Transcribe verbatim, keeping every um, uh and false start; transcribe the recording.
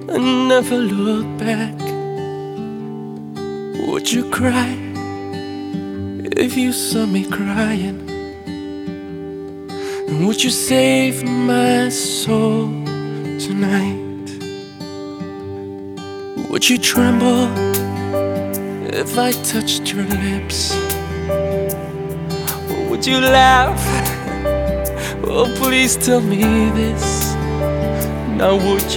and never look back? Would you cry if you saw me crying? And would you save my soul tonight? Would you tremble if I touched your lips? Or would you laugh? Oh, please tell me this. Now would you